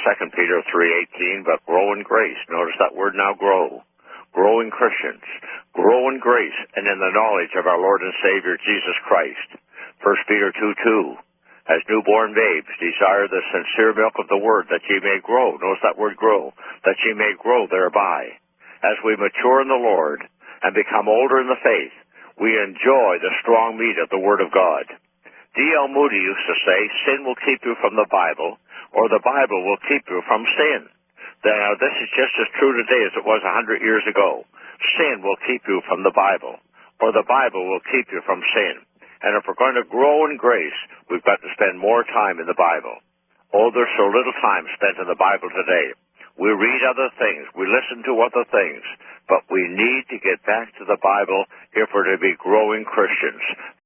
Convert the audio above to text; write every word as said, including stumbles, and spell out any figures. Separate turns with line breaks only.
Second Peter three eighteen, but grow in grace. Notice that word now, grow. Growing Christians. Grow in grace and in the knowledge of our Lord and Savior Jesus Christ. First Peter two two. As newborn babes, desire the sincere milk of the word, that ye may grow. Notice that word grow. That ye may grow thereby. As we mature in the Lord and become older in the faith, we enjoy the strong meat of the Word of God. D L Moody used to say, sin will keep you from the Bible, or the Bible will keep you from sin. Now, this is just as true today as it was a hundred years ago. Sin will keep you from the Bible, or the Bible will keep you from sin. And if we're going to grow in grace, we've got to spend more time in the Bible. Oh, there's so little time spent in the Bible today. We read other things, we listen to other things, but we need to get back to the Bible if we're to be growing Christians.